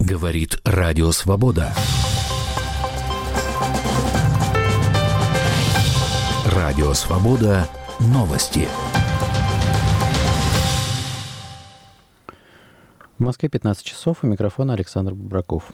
Говорит Радио Свобода. Радио Свобода. Новости. В Москве 15 часов. У микрофона Александр Бубраков.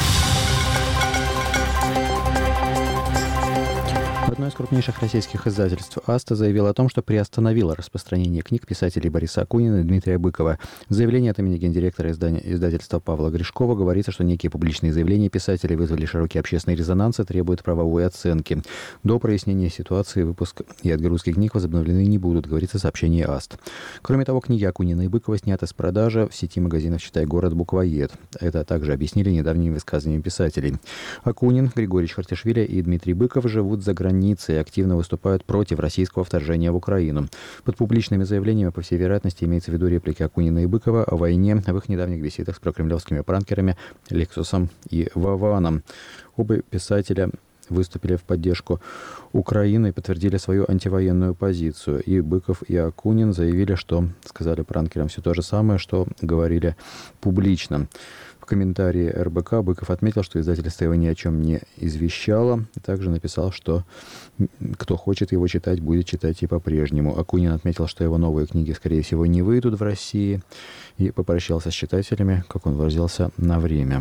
Одно из крупнейших российских издательств «Аста» заявило о том, что приостановило распространение книг писателей Бориса Акунина и Дмитрия Быкова. В заявлении от имени гендиректора издательства Павла Гришкова говорится, что некие публичные заявления писателей вызвали широкий общественный резонанс и требуют правовой оценки. До прояснения ситуации выпуск и отгрузки книг возобновлены не будут, говорится в сообщении «Аст». Кроме того, книги Акунина и Быкова сняты с продажи в сети магазинов «Читай город», «Буквоед». Это также объяснили недавними высказываниями писателей. Акунин, Григорий Чхартишвили и Дмитрий Быков живут за границей и активно выступают против российского вторжения в Украину. Под публичными заявлениями, по всей вероятности, имеется в виду реплики Акунина и Быкова о войне в их недавних беседах с прокремлевскими пранкерами Лексусом и Вованом. Оба писателя выступили в поддержку Украины и подтвердили свою антивоенную позицию. И Быков, и Акунин заявили, что сказали пранкерам все то же самое, что говорили публично. В комментарии РБК Быков отметил, что издательство его ни о чем не извещало. И также написал, что кто хочет его читать, будет читать и по-прежнему. Акунин отметил, что его новые книги, скорее всего, не выйдут в России. И попрощался с читателями, как он выразился, на время.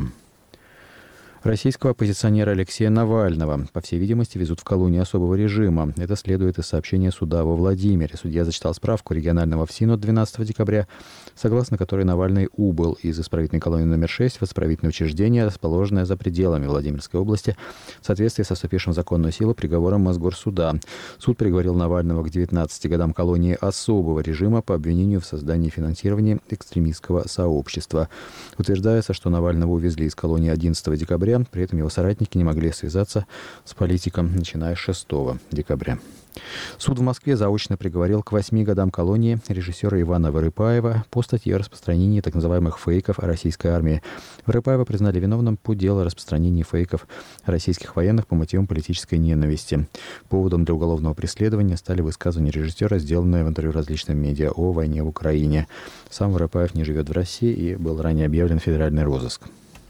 Российского оппозиционера Алексея Навального, по всей видимости, везут в колонию особого режима. Это следует из сообщения суда во Владимире. Судья зачитал справку регионального ФСИН от 12 декабря, согласно которой Навальный убыл из исправительной колонии номер 6 в исправительное учреждение, расположенное за пределами Владимирской области, в соответствии со вступившим в законную силу приговором Мосгорсуда. Суд приговорил Навального к 19 годам колонии особого режима по обвинению в создании и финансировании экстремистского сообщества. Утверждается, что Навального увезли из колонии 11 декабря, при этом его соратники не могли связаться с политиком, начиная с 6 декабря. Суд в Москве заочно приговорил к 8 годам колонии режиссера Ивана Вырыпаева по статье о распространении так называемых фейков о российской армии. Вырыпаева признали виновным по делу о распространении фейков российских военных по мотивам политической ненависти. Поводом для уголовного преследования стали высказывания режиссера, сделанные в интервью различным медиа о войне в Украине. Сам Вырыпаев не живет в России и был ранее объявлен в федеральный розыск.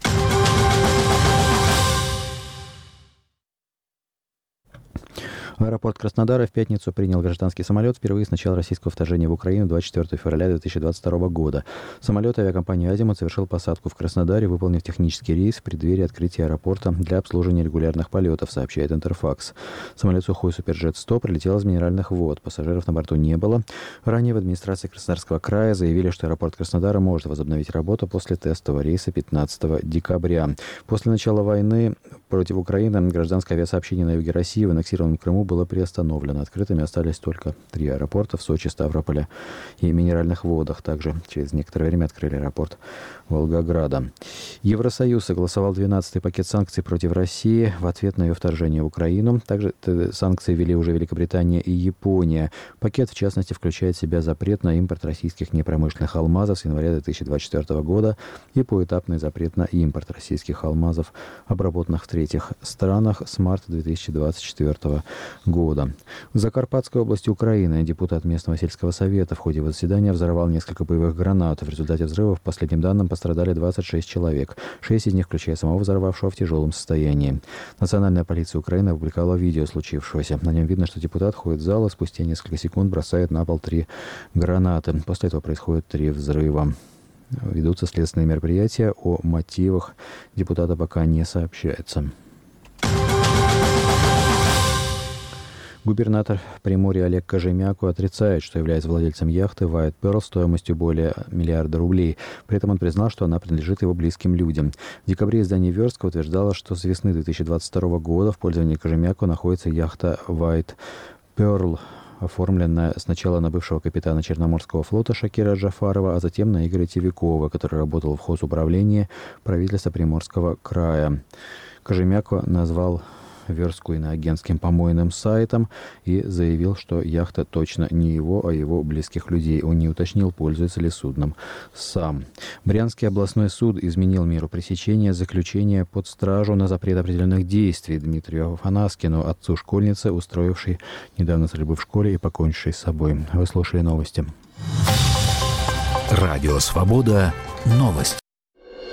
Аэропорт Краснодара в пятницу принял гражданский самолет впервые с начала российского вторжения в Украину 24 февраля 2022 года. Самолет авиакомпании «Азимут» совершил посадку в Краснодаре, выполнив технический рейс в преддверии открытия аэропорта для обслуживания регулярных полетов, сообщает Интерфакс. Самолет «Сухой Суперджет-100» прилетел из Минеральных вод. Пассажиров на борту не было. Ранее в администрации Краснодарского края заявили, что аэропорт Краснодара может возобновить работу после тестового рейса 15 декабря. После начала войны против Украины гражданское авиасообщение на юге России в аннексированном Крыму было приостановлено. Открытыми остались только 3 аэропорта в Сочи, Ставрополе и Минеральных водах. Также через некоторое время открыли аэропорт Волгограда. Евросоюз согласовал 12-й пакет санкций против России в ответ на ее вторжение в Украину. Также санкции ввели уже Великобритания и Япония. Пакет, в частности, включает в себя запрет на импорт российских непромышленных алмазов с января 2024 года и поэтапный запрет на импорт российских алмазов, обработанных в третьих странах, с марта 2024 года. В Закарпатской области Украины депутат местного сельского совета в ходе заседания взорвал несколько боевых гранат. В результате взрывов, по последним данным, пострадали 26 человек. 6 из них, включая самого взорвавшего, в тяжелом состоянии. Национальная полиция Украины опубликовала видео случившегося. На нем видно, что депутат ходит в зал и спустя несколько секунд бросает на пол 3 гранаты. После этого происходит 3 взрыва. Ведутся следственные мероприятия. О мотивах депутата пока не сообщается. Губернатор Приморья Олег Кожемяко отрицает, что является владельцем яхты White Pearl стоимостью более $1 миллиарда рублей. При этом он признал, что она принадлежит его близким людям. В декабре издание «Верстка» утверждало, что с весны 2022 года в пользовании Кожемяко находится яхта White Pearl, оформленная сначала на бывшего капитана Черноморского флота Шакира Джафарова, а затем на Игоря Тевикова, который работал в хозуправлении правительства Приморского края. Кожемяко назвал Верстку иноагентским помойным сайтом и заявил, что яхта точно не его, а его близких людей. Он не уточнил, пользуется ли судном сам. Брянский областной суд изменил меру пресечения заключения под стражу на запрет определенных действий Дмитрию Афанаскину, отцу школьницы, устроившей недавно стрельбу в школе и покончившей с собой. Вы слушали новости. Радио «Свобода». Новости.